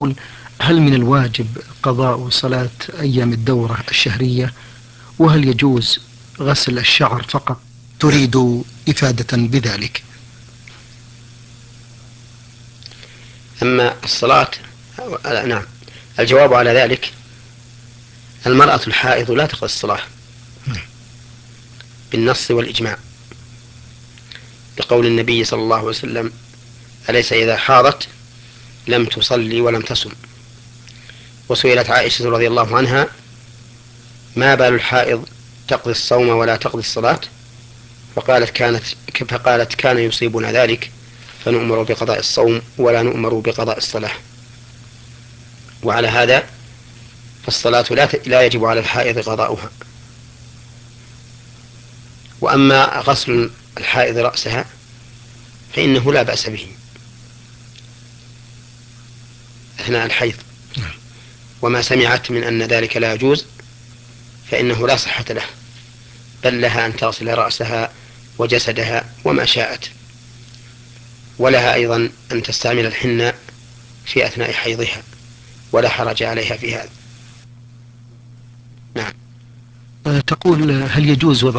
هل من الواجب قضاء صلاة أيام الدورة الشهرية؟ وهل يجوز غسل الشعر فقط؟ تريد إفادة بذلك. أما الصلاة، نعم، الجواب على ذلك: المرأة الحائض لا تقضي الصلاة بالنص والإجماع، لقول النبي صلى الله عليه وسلم: أليس إذا حاضت لم تصلي ولم تصم. وسئلت عائشة رضي الله عنها: ما بال الحائض تقضي الصوم ولا تقضي الصلاة؟ فقالت: كان يصيبنا ذلك فنؤمر بقضاء الصوم ولا نؤمر بقضاء الصلاة. وعلى هذا فالصلاة لا يجب على الحائض قضاؤها. وأما غسل الحائض رأسها فإنه لا بأس به أثناء الحيض، وما سمعت من أن ذلك لا يجوز فإنه لا صحة له، بل لها أن تغسل رأسها وجسدها وما شاءت، ولها أيضا أن تستعمل الحنة في أثناء حيضها، ولا حرج عليها في هذا. نعم. تقول هل يجوز وضع